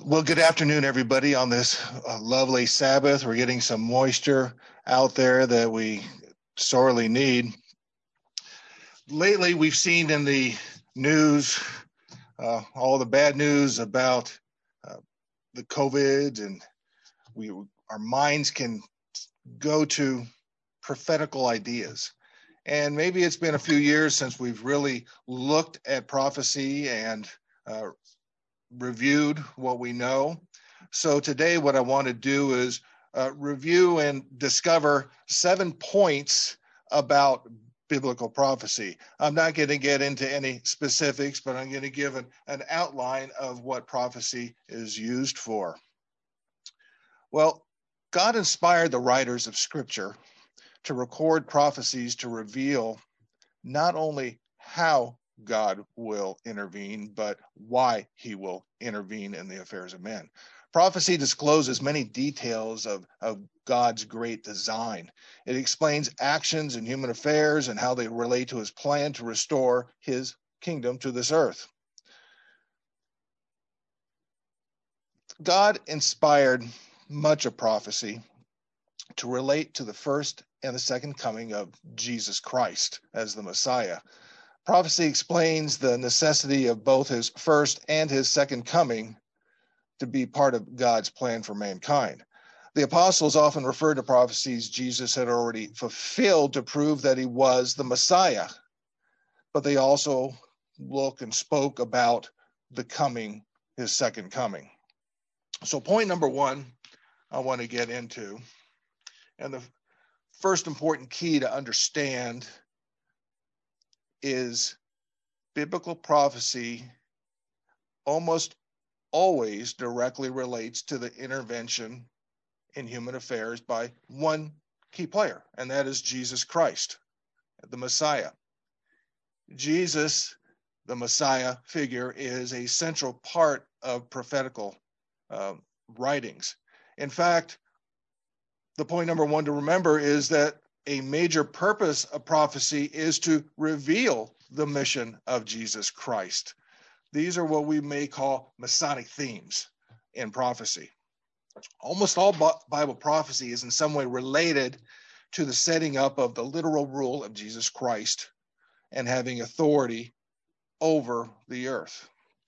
Well, good afternoon, everybody, on this lovely Sabbath. We're getting some moisture out there that we sorely need. Lately, we've seen in the news all the bad news about the COVID, and our minds can go to prophetical ideas. And maybe it's been a few years since we've really looked at prophecy and reviewed what we know. So today what I want to do is review and discover 7 points about biblical prophecy. I'm not going to get into any specifics, but I'm going to give an outline of what prophecy is used for. Well, God inspired the writers of Scripture to record prophecies to reveal not only how God will intervene, but why he will intervene in the affairs of men. Prophecy discloses many details of God's great design. It explains actions in human affairs and how they relate to his plan to restore his kingdom to this earth. God inspired much of prophecy to relate to the first and the second coming of Jesus Christ as the Messiah. Prophecy explains the necessity of both his first and his second coming to be part of God's plan for mankind. The apostles often referred to prophecies Jesus had already fulfilled to prove that he was the Messiah, but they also look and spoke about his second coming. So point number one I want to get into, and the first important key to understand is biblical prophecy almost always directly relates to the intervention in human affairs by one key player, and that is Jesus Christ, the Messiah. Jesus, the Messiah figure, is a central part of prophetical writings. In fact, the point number one to remember is that a major purpose of prophecy is to reveal the mission of Jesus Christ. These are what we may call Messianic themes in prophecy. Almost all Bible prophecy is in some way related to the setting up of the literal rule of Jesus Christ and having authority over the earth.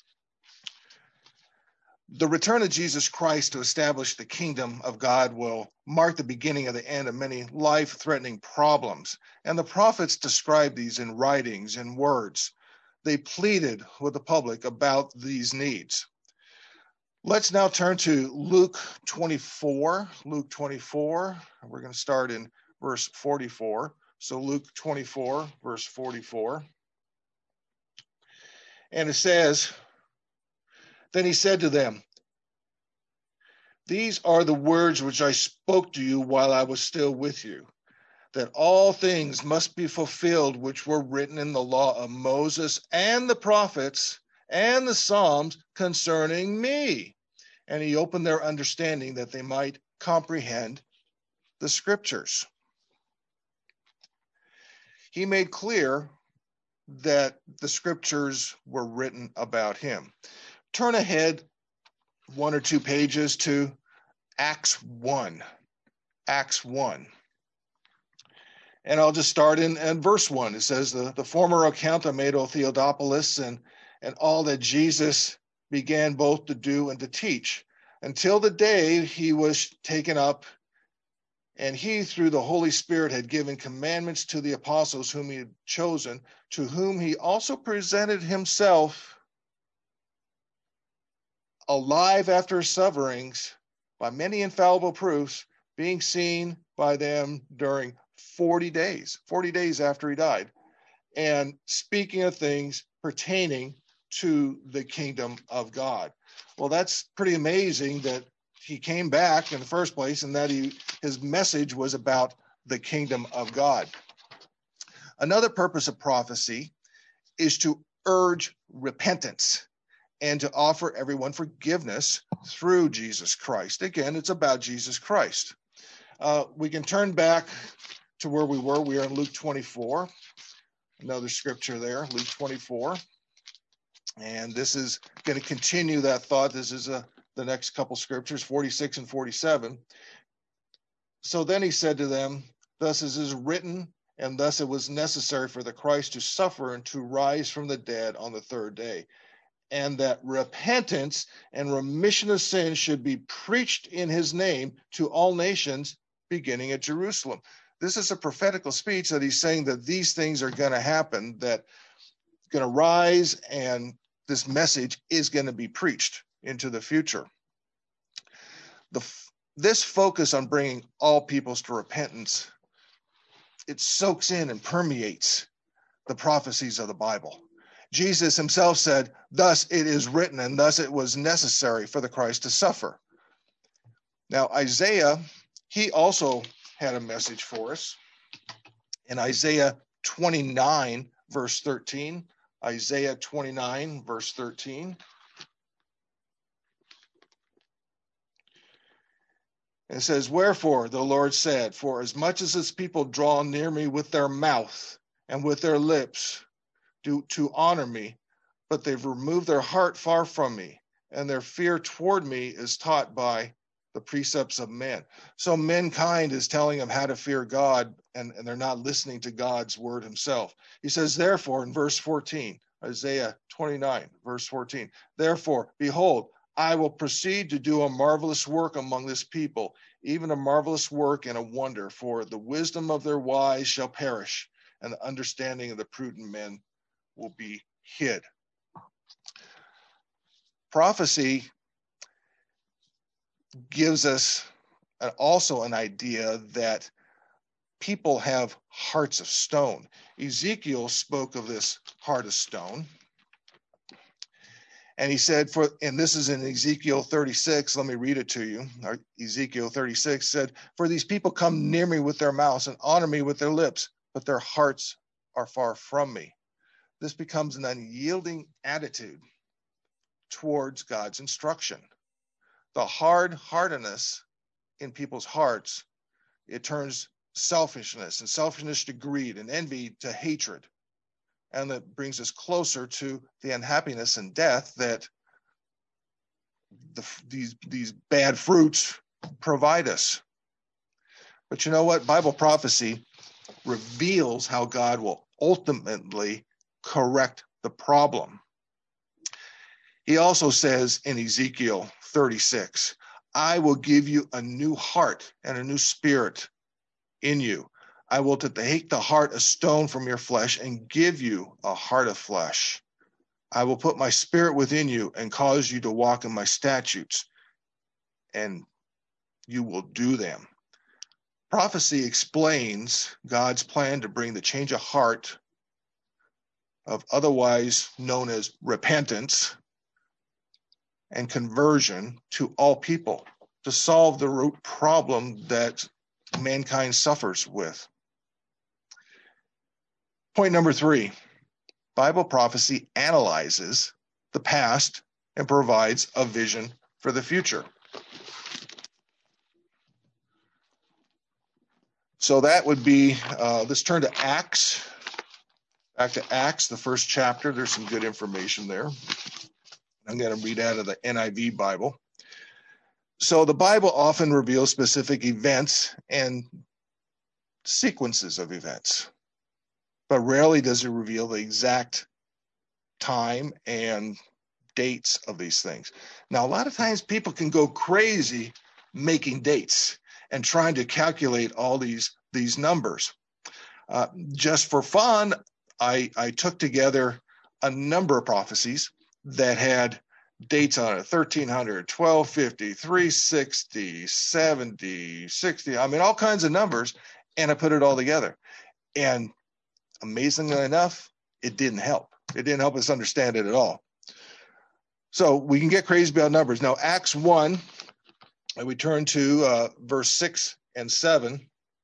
The return of Jesus Christ to establish the kingdom of God will mark the beginning of the end of many life-threatening problems, and the prophets described these in writings and words. They pleaded with the public about these needs. Let's now turn to Luke 24. Luke 24, we're going to start in verse 44. So Luke 24, verse 44. And it says, "Then he said to them, 'These are the words which I spoke to you while I was still with you, that all things must be fulfilled which were written in the law of Moses and the prophets and the Psalms concerning me.' And he opened their understanding that they might comprehend the scriptures." He made clear that the scriptures were written about him. Turn ahead 1 or 2 pages to Acts 1. Acts 1. And I'll just start in verse 1. It says, the former account I made, O Theodophilus, and all that Jesus began both to do and to teach, until the day he was taken up, and he, through the Holy Spirit, had given commandments to the apostles whom he had chosen, to whom he also presented himself alive after his sufferings by many infallible proofs, being seen by them during 40 days after he died, and speaking of things pertaining to the kingdom of God. Well, that's pretty amazing that he came back in the first place and that his message was about the kingdom of God. Another purpose of prophecy is to urge repentance and to offer everyone forgiveness through Jesus Christ. Again, it's about Jesus Christ. We can turn back to where we were. We are in Luke 24. Another scripture there, Luke 24. And this is going to continue that thought. This is the next couple scriptures, 46 and 47. So then he said to them, thus it is written, and thus it was necessary for the Christ to suffer and to rise from the dead on the third day, and that repentance and remission of sins should be preached in his name to all nations, beginning at Jerusalem. This is a prophetical speech that he's saying that these things are going to happen, that going to rise, and this message is going to be preached into the future. This focus on bringing all peoples to repentance, it soaks in and permeates the prophecies of the Bible. Jesus himself said, thus it is written, and thus it was necessary for the Christ to suffer. Now, Isaiah, he also had a message for us. In Isaiah 29, verse 13, Isaiah 29, verse 13. It says, wherefore the Lord said, for as much as his people draw near me with their mouth and with their lips to honor me, but they've removed their heart far from me, and their fear toward me is taught by the precepts of men. So mankind is telling them how to fear God, and they're not listening to God's word himself. He says, therefore, in verse 14, Isaiah 29, verse 14, therefore, behold, I will proceed to do a marvelous work among this people, even a marvelous work and a wonder, for the wisdom of their wise shall perish, and the understanding of the prudent men will be hid. Prophecy gives us also an idea that people have hearts of stone. Ezekiel spoke of this heart of stone. And he said, and this is in Ezekiel 36, let me read it to you. Ezekiel 36 said, for these people come near me with their mouths and honor me with their lips, but their hearts are far from me. This becomes an unyielding attitude towards God's instruction. The hard-heartedness in people's hearts, it turns selfishness to greed, and envy to hatred. And that brings us closer to the unhappiness and death that these bad fruits provide us. But you know what? Bible prophecy reveals how God will ultimately correct the problem. He also says in Ezekiel 36, I will give you a new heart and a new spirit in you. I will take the heart of stone from your flesh and give you a heart of flesh. I will put my spirit within you and cause you to walk in my statutes, and you will do them. Prophecy explains God's plan to bring the change of heart, of otherwise known as repentance and conversion, to all people, to solve the root problem that mankind suffers with. Point number 3, Bible prophecy analyzes the past and provides a vision for the future. So that would be, let's turn to Acts. Back to Acts, the first chapter. There's some good information there. I'm going to read out of the NIV Bible. So the Bible often reveals specific events and sequences of events, but rarely does it reveal the exact time and dates of these things. Now, a lot of times people can go crazy making dates and trying to calculate all these numbers. Just for fun, I took together a number of prophecies that had dates on it: 1300, 1250, 360, 70, 60. I mean, all kinds of numbers, and I put it all together. And amazingly enough, it didn't help. It didn't help us understand it at all. So we can get crazy about numbers. Now, Acts 1, and we turn to verse 6 and 7.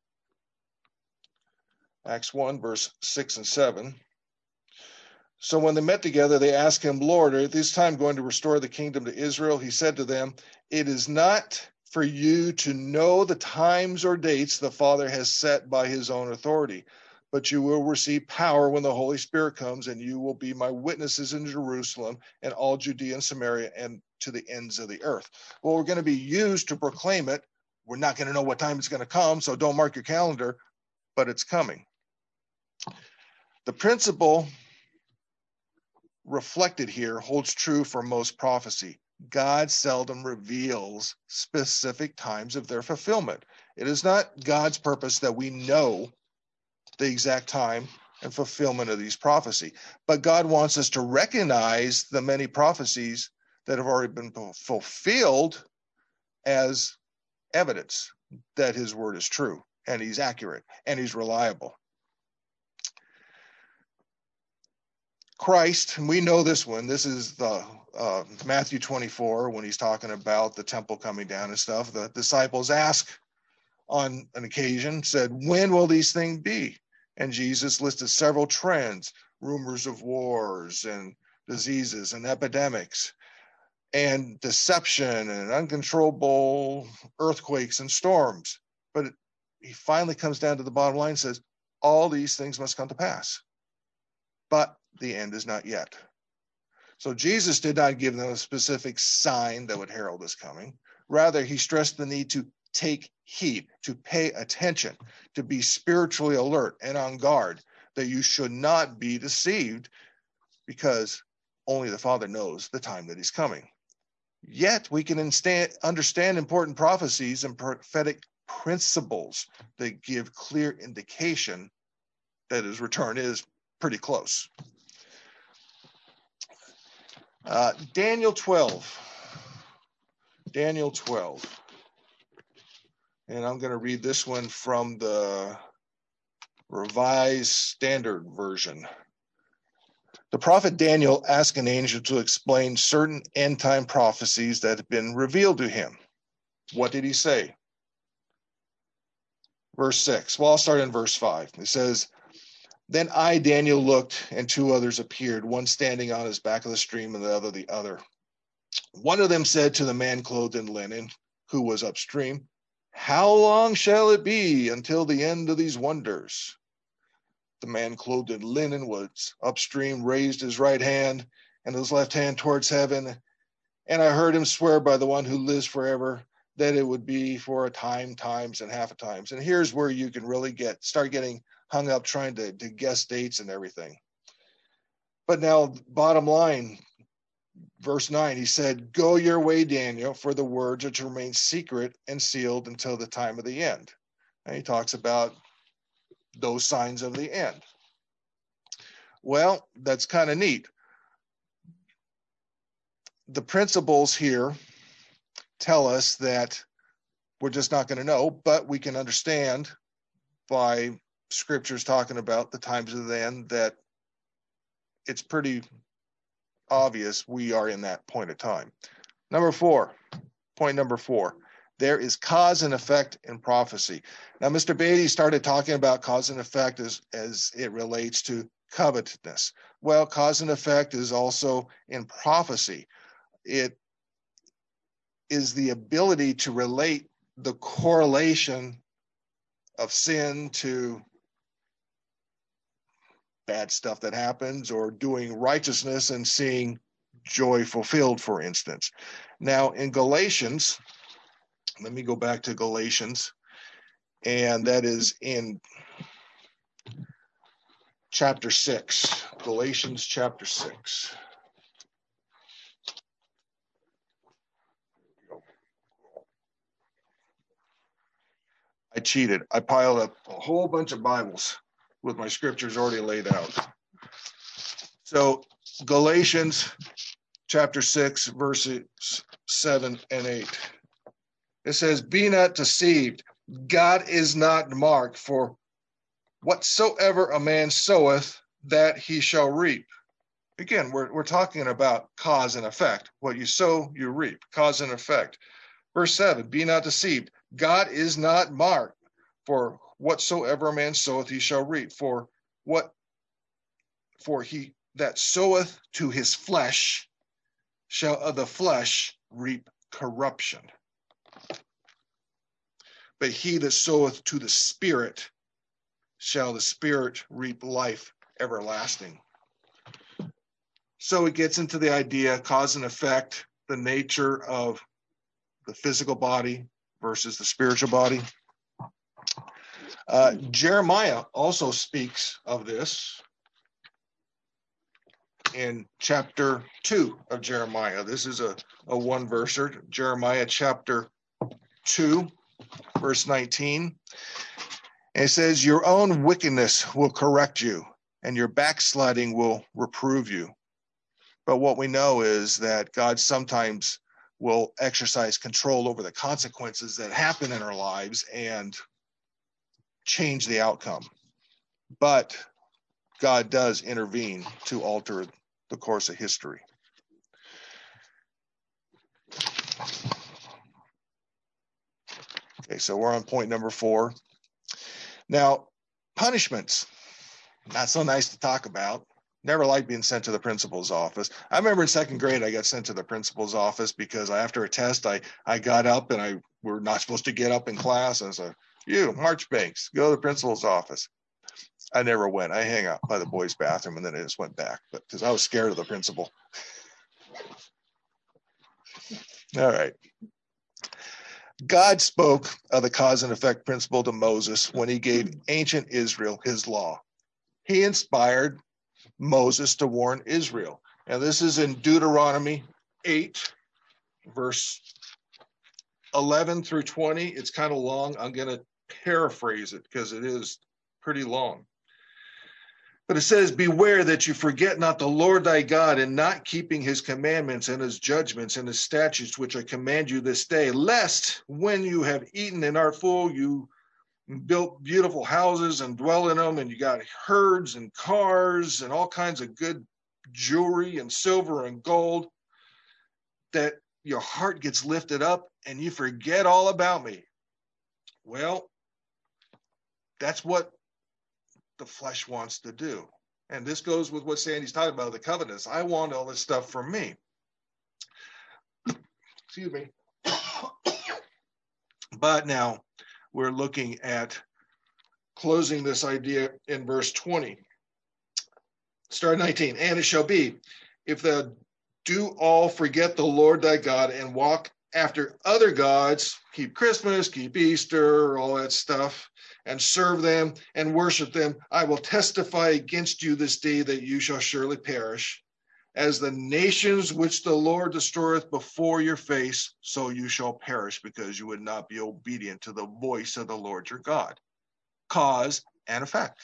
Acts 1, verse 6 and 7. So when they met together, they asked him, Lord, are this time going to restore the kingdom to Israel? He said to them, it is not for you to know the times or dates the Father has set by his own authority, but you will receive power when the Holy Spirit comes, and you will be my witnesses in Jerusalem and all Judea and Samaria and to the ends of the earth. Well, we're going to be used to proclaim it. We're not going to know what time it's going to come, so don't mark your calendar, but it's coming. The principle reflected here holds true for most prophecy. God seldom reveals specific times of their fulfillment. It is not God's purpose that we know the exact time and fulfillment of these prophecies, but God wants us to recognize the many prophecies that have already been fulfilled as evidence that his word is true and he's accurate and he's reliable. Christ, and we know this one, this is the Matthew 24, when he's talking about the temple coming down and stuff. The disciples ask on an occasion, said, when will these things be? And Jesus listed several trends, rumors of wars and diseases and epidemics and deception and uncontrollable earthquakes and storms. But he finally comes down to the bottom line and says, all these things must come to pass, but the end is not yet. So Jesus did not give them a specific sign that would herald his coming. Rather, he stressed the need to take heed, to pay attention, to be spiritually alert and on guard, that you should not be deceived, because only the Father knows the time that he's coming. Yet we can understand important prophecies and prophetic principles that give clear indication that his return is pretty close. Daniel 12. And I'm going to read this one from the Revised Standard Version. The prophet Daniel asked an angel to explain certain end-time prophecies that had been revealed to him. What did he say? Verse 6. Well, I'll start in verse 5. It says, then I, Daniel, looked, and two others appeared, one standing on his back of the stream and the other the other. One of them said to the man clothed in linen, who was upstream, how long shall it be until the end of these wonders? The man clothed in linen was upstream, raised his right hand and his left hand towards heaven. And I heard him swear by the one who lives forever that it would be for a time, times, and half a times. And here's where you can really start getting hung up trying to guess dates and everything. But now, bottom line, verse 9, he said, go your way, Daniel, for the words are to remain secret and sealed until the time of the end. And he talks about those signs of the end. Well, that's kind of neat. The principles here tell us that we're just not going to know, but we can understand by scriptures talking about the times of the end that it's pretty obvious we are in that point of time. Point number four, there is cause and effect in prophecy. Now, Mr. Beatty started talking about cause and effect as it relates to covetousness. Well, cause and effect is also in prophecy. It is the ability to relate the correlation of sin to bad stuff that happens, or doing righteousness and seeing joy fulfilled, for instance. Now, in Galatians, let me go back to Galatians, and that is in chapter 6. Galatians chapter 6. I cheated. I piled up a whole bunch of Bibles with my scriptures already laid out. So Galatians chapter 6, verses 7 and 8. It says, be not deceived. God is not marked, for whatsoever a man soweth, that he shall reap. Again, we're talking about cause and effect. What you sow, you reap. Cause and effect. Verse 7, be not deceived. God is not marked, for whatsoever a man soweth, he shall reap. For he that soweth to his flesh shall of the flesh reap corruption. But he that soweth to the Spirit shall the Spirit reap life everlasting. So it gets into the idea, cause and effect, the nature of the physical body versus the spiritual body. Jeremiah also speaks of this in chapter 2 of Jeremiah. This is a one-verser, Jeremiah chapter 2, verse 19. And it says, your own wickedness will correct you, and your backsliding will reprove you. But what we know is that God sometimes will exercise control over the consequences that happen in our lives and change the outcome. But God does intervene to alter the course of history. Okay, so we're on point number 4. Now, punishments, not so nice to talk about. Never liked being sent to the principal's office. I remember in 2nd grade, I got sent to the principal's office because after a test, I got up and we're not supposed to get up in class. And I said, you, Marchbanks, go to the principal's office. I never went. I hang out by the boys' bathroom and then I just went back, but because I was scared of the principal. All right. God spoke of the cause and effect principle to Moses when he gave ancient Israel his law. He inspired Moses to warn Israel. And this is in Deuteronomy 8, verse 11 through 20. It's kind of long. I'm going to paraphrase it because it is pretty long. But it says, beware that you forget not the Lord thy God in not keeping his commandments and his judgments and his statutes, which I command you this day, lest when you have eaten and are full, you built beautiful houses and dwell in them, and you got herds and cars and all kinds of good jewelry and silver and gold, that your heart gets lifted up and you forget all about me. Well, that's what the flesh wants to do. And this goes with what Sandy's talking about, the covenants. I want all this stuff for me. Excuse me. But now we're looking at closing this idea in verse 20. Start 19. And it shall be, if thou do all forget the Lord thy God and walk after other gods, keep Christmas, keep Easter, all that stuff, and serve them and worship them, I will testify against you this day that you shall surely perish. As the nations which the Lord destroyeth before your face, so you shall perish, because you would not be obedient to the voice of the Lord your God. Cause and effect.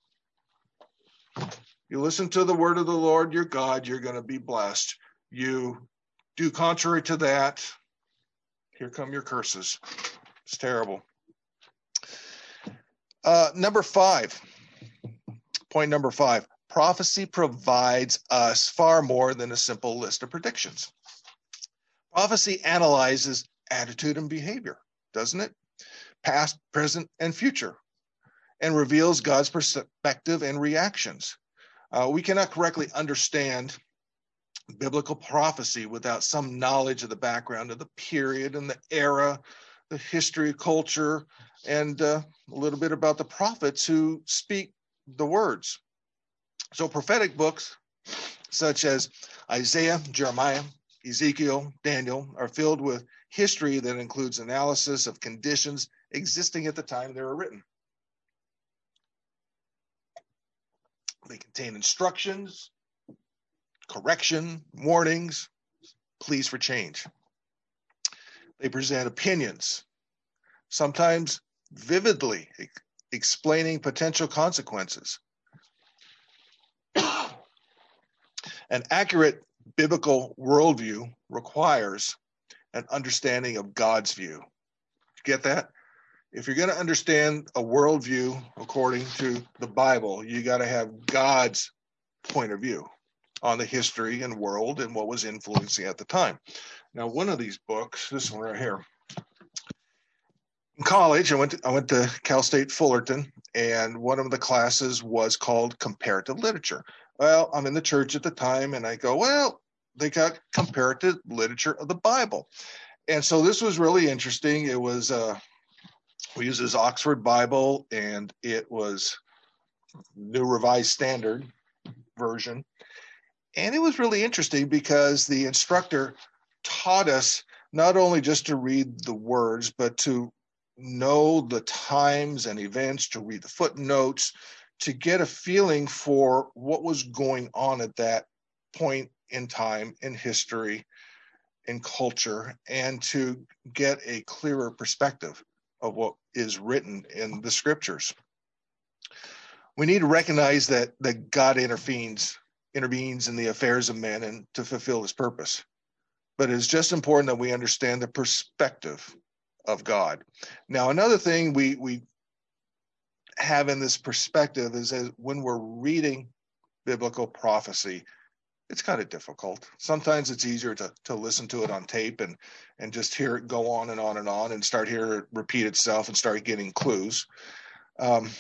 You listen to the word of the Lord your God, you're going to be blessed. You do contrary to that, here come your curses. It's terrible. Number 5, point number 5, prophecy provides us far more than a simple list of predictions. Prophecy analyzes attitude and behavior, doesn't it? Past, present, and future, and reveals God's perspective and reactions. We cannot correctly understand biblical prophecy without some knowledge of the background of the period and the era, the history, culture, and a little bit about the prophets who speak the words. So prophetic books such as Isaiah, Jeremiah, Ezekiel, Daniel are filled with history that includes analysis of conditions existing at the time they were written. They contain instructions, correction, warnings, pleas for change. They present opinions, sometimes vividly explaining potential consequences. An accurate biblical worldview requires an understanding of God's view. Get that? If you're going to understand a worldview according to the Bible, you got to have God's point of view on the history and world and what was influencing at the time. Now, one of these books, this one right here. In college, I went to Cal State Fullerton, and one of the classes was called Comparative Literature. Well, I'm in the church at the time, and I go, well, they got comparative literature of the Bible. And so this was really interesting. It was, we used this Oxford Bible, and it was New Revised Standard Version. And it was really interesting because the instructor taught us not only just to read the words, but to know the times and events, to read the footnotes, to get a feeling for what was going on at that point in time in history, in culture, and to get a clearer perspective of what is written in the scriptures. We need to recognize that God intervenes in the affairs of men and to fulfill his purpose. But it's just important that we understand the perspective of God. Now, another thing we have in this perspective is that when we're reading biblical prophecy, it's kind of difficult. Sometimes it's easier to listen to it on tape and just hear it go on and on and on and start hearing it repeat itself and start getting clues. It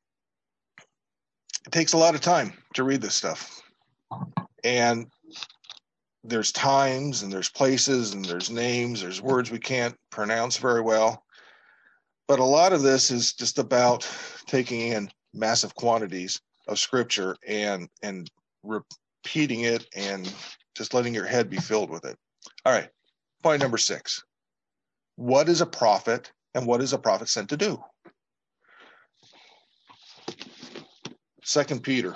takes a lot of time to read this stuff. And there's times and there's places and there's names, there's words we can't pronounce very well. But a lot of this is just about taking in massive quantities of scripture and repeating it and just letting your head be filled with it. All right, point number 6. What is a prophet and what is a prophet sent to do? 2 Peter.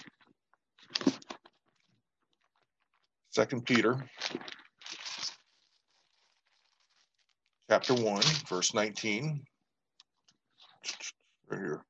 2 Peter chapter 1, verse 19. Right here.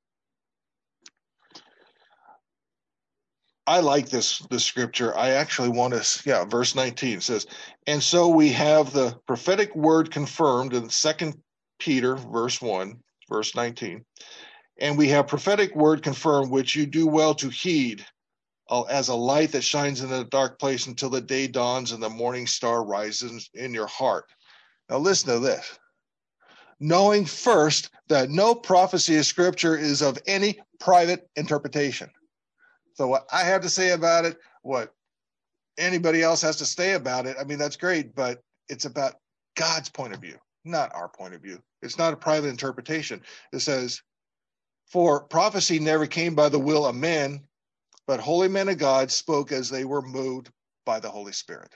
I like this scripture. I actually want to, verse 19 says, and so we have the prophetic word confirmed in 2 Peter, verse 1, verse 19. And we have prophetic word confirmed, which you do well to heed, as a light that shines in a dark place until the day dawns and the morning star rises in your heart. Now listen to this. Knowing first that no prophecy of scripture is of any private interpretation. So what I have to say about it, what anybody else has to say about it, I mean, that's great, but it's about God's point of view, not our point of view. It's not a private interpretation. It says, for prophecy never came by the will of men, but holy men of God spoke as they were moved by the Holy Spirit.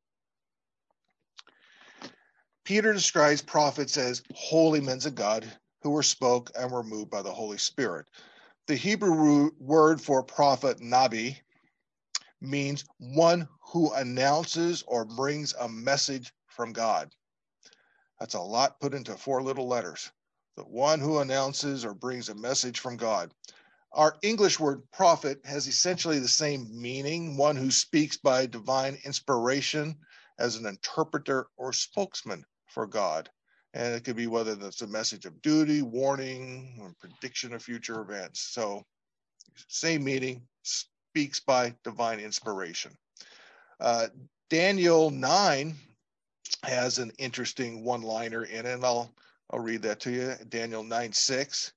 Peter describes prophets as holy men of God who were spoke and were moved by the Holy Spirit. The Hebrew word for prophet, nabi, means one who announces or brings a message from God. That's a lot put into 4 little letters. The one who announces or brings a message from God. Our English word prophet has essentially the same meaning, one who speaks by divine inspiration as an interpreter or spokesman for God. And it could be whether that's a message of duty, warning, or prediction of future events. So same meaning, speaks by divine inspiration. Daniel 9 has an interesting one-liner in it, and I'll read that to you. Daniel 9:6.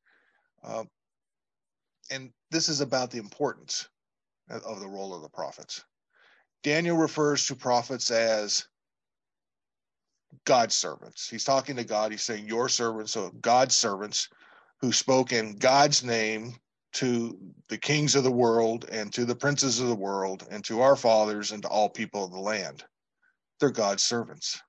And this is about the importance of the role of the prophets. Daniel refers to prophets as God's servants. He's talking to God. He's saying, your servants, so God's servants who spoke in God's name to the kings of the world and to the princes of the world and to our fathers and to all people of the land. They're God's servants.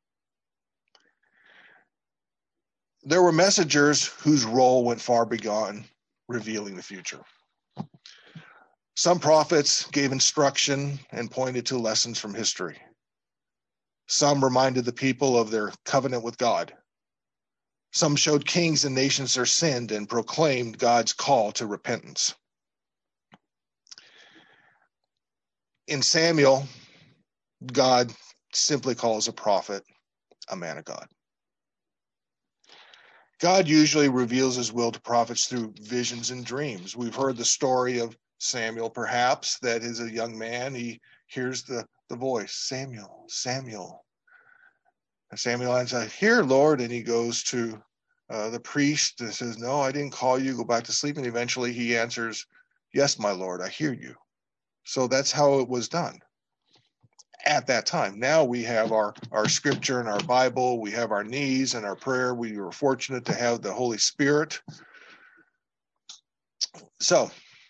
There were messengers whose role went far beyond revealing the future. Some prophets gave instruction and pointed to lessons from history. Some reminded the people of their covenant with God. Some showed kings and nations their sin and proclaimed God's call to repentance. In Samuel, God simply calls a prophet a man of God. God usually reveals his will to prophets through visions and dreams. We've heard the story of Samuel, perhaps, that is a young man. He hears the voice, Samuel, Samuel. And Samuel answers, here, Lord. And he goes to the priest and says, no, I didn't call you. Go back to sleep. And eventually he answers, yes, my Lord, I hear you. So that's how it was done at that time. Now we have our scripture and our Bible. We have our knees and our prayer. We were fortunate to have the Holy Spirit. So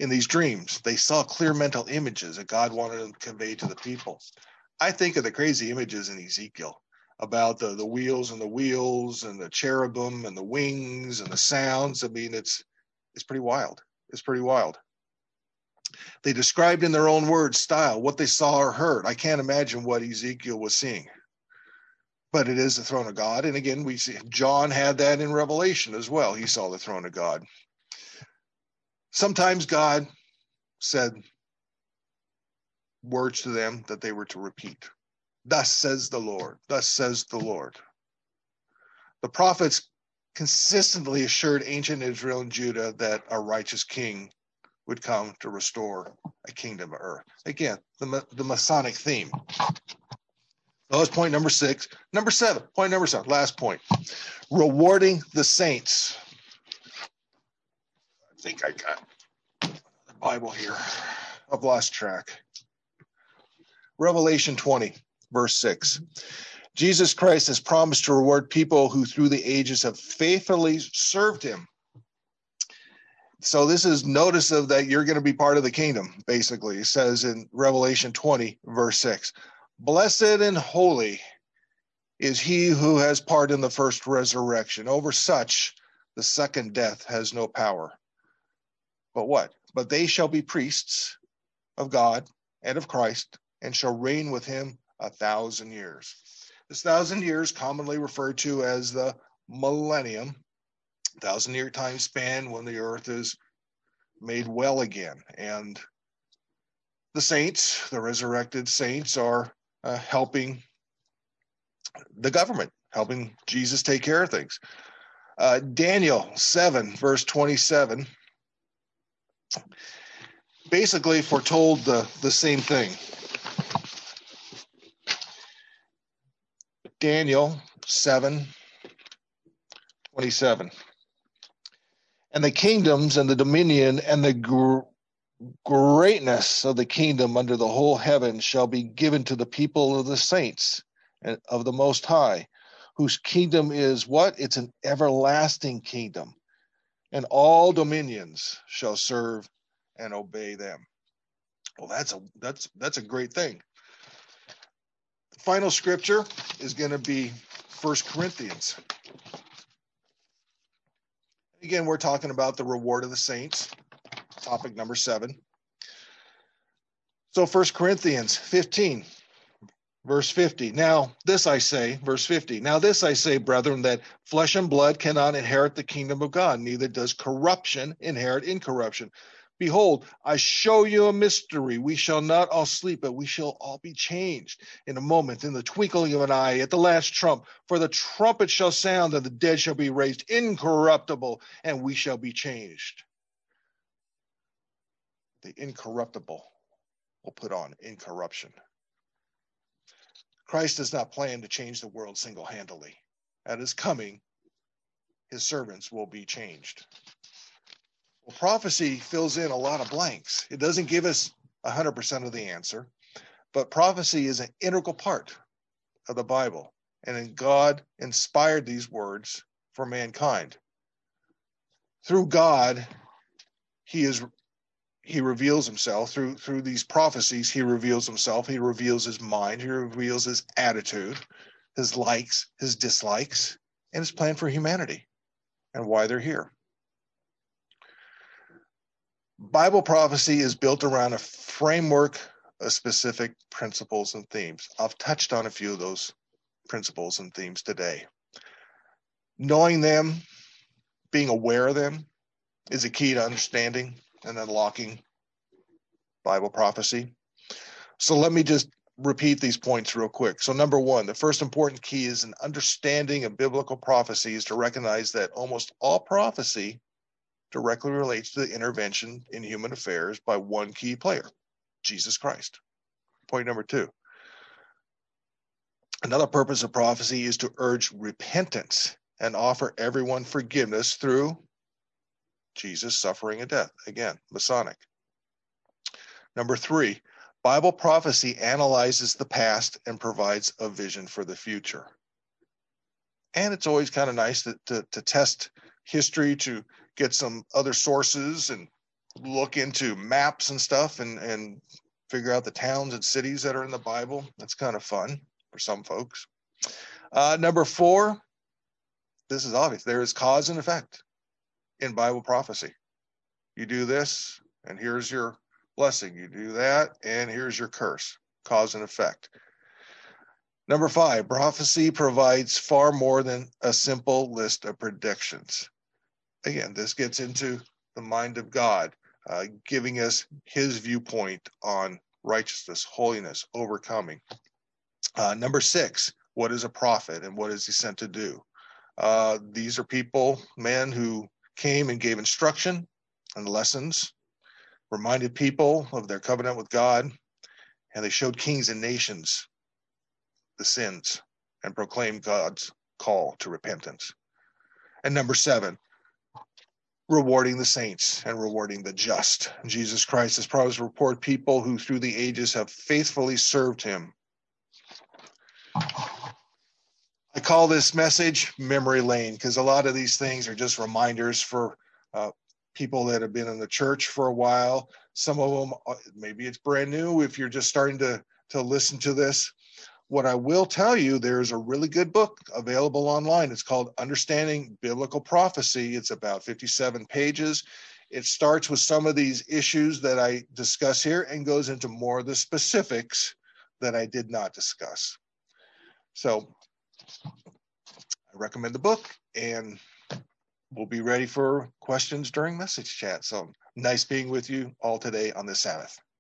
in these dreams. They saw clear mental images that God wanted them to convey to the people. I think of the crazy images in Ezekiel about the wheels and the cherubim and the wings and the sounds. I mean, it's pretty wild. It's pretty wild. They described in their own words, style, what they saw or heard. I can't imagine what Ezekiel was seeing. But it is the throne of God. And again, we see John had that in Revelation as well. He saw the throne of God. Sometimes God said words to them that they were to repeat. Thus says the Lord. Thus says the Lord. The prophets consistently assured ancient Israel and Judah that a righteous king would come to restore a kingdom of earth. Again, the Masonic theme. That was point number 6. Number 7, point number 7, last point. Rewarding the saints. I think I got the Bible here. I've lost track. Revelation 20, verse 6. Jesus Christ has promised to reward people who through the ages have faithfully served him. So this is notice of that you're going to be part of the kingdom, basically. It says in Revelation 20, verse 6. Blessed and holy is he who has part in the first resurrection. Over such, the second death has no power. But what? But they shall be priests of God and of Christ, and shall reign with him 1,000 years. This 1,000 years, commonly referred to as the millennium, 1,000-year time span when the earth is made well again. And the saints, the resurrected saints, are helping the government, helping Jesus take care of things. Daniel 7, verse 27, basically foretold the same thing. Daniel 7, 27. And the kingdoms and the dominion and the greatness of the kingdom under the whole heaven shall be given to the people of the saints and of the Most High, whose kingdom is what? It's an everlasting kingdom, and all dominions shall serve and obey them. Well, that's a great thing. The final scripture is going to be 1 Corinthians. Again, we're talking about the reward of the saints. Topic number 7. So 1 Corinthians 15, verse 50. Now this I say, verse 50. Now this I say, brethren, that flesh and blood cannot inherit the kingdom of God, neither does corruption inherit incorruption. Behold, I show you a mystery. We shall not all sleep, but we shall all be changed in a moment, in the twinkling of an eye, at the last trump. For the trumpet shall sound, and the dead shall be raised incorruptible, and we shall be changed. The incorruptible will put on incorruption. Christ does not plan to change the world single-handedly. At his coming, his servants will be changed. Well, prophecy fills in a lot of blanks. It doesn't give us 100% of the answer, but prophecy is an integral part of the Bible. And then God inspired these words for mankind. Through God, he reveals himself. Through these prophecies, he reveals himself. He reveals his mind. He reveals his attitude, his likes, his dislikes, and his plan for humanity and why they're here. Bible prophecy is built around a framework of specific principles and themes. I've touched on a few of those principles and themes today. Knowing them, being aware of them, is a key to understanding and unlocking Bible prophecy. So let me just repeat these points real quick. So number 1, the first important key is an understanding of biblical prophecy is to recognize that almost all prophecy directly relates to the intervention in human affairs by one key player, Jesus Christ. Point number 2. Another purpose of prophecy is to urge repentance and offer everyone forgiveness through Jesus' suffering and death. Again, Masonic. Number 3, Bible prophecy analyzes the past and provides a vision for the future. And it's always kind of nice to test history, to get some other sources and look into maps and stuff and figure out the towns and cities that are in the Bible. That's kind of fun for some folks. Number 4, this is obvious. There is cause and effect in Bible prophecy. You do this, and here's your blessing. You do that, and here's your curse. Cause and effect. Number 5, prophecy provides far more than a simple list of predictions. Again, this gets into the mind of God, giving us his viewpoint on righteousness, holiness, overcoming. Number 6, what is a prophet and what is he sent to do? These are people, men who came and gave instruction and lessons, reminded people of their covenant with God, and they showed kings and nations the sins and proclaimed God's call to repentance. And number 7, rewarding the saints and rewarding the just. Jesus Christ has promised to reward people who through the ages have faithfully served him. I call this message memory lane because a lot of these things are just reminders for people that have been in the church for a while. Some of them, maybe it's brand new if you're just starting to listen to this. What I will tell you, there's a really good book available online. It's called Understanding Biblical Prophecy. It's about 57 pages. It starts with some of these issues that I discuss here and goes into more of the specifics that I did not discuss. So I recommend the book, and we'll be ready for questions during message chat. So nice being with you all today on this Sabbath.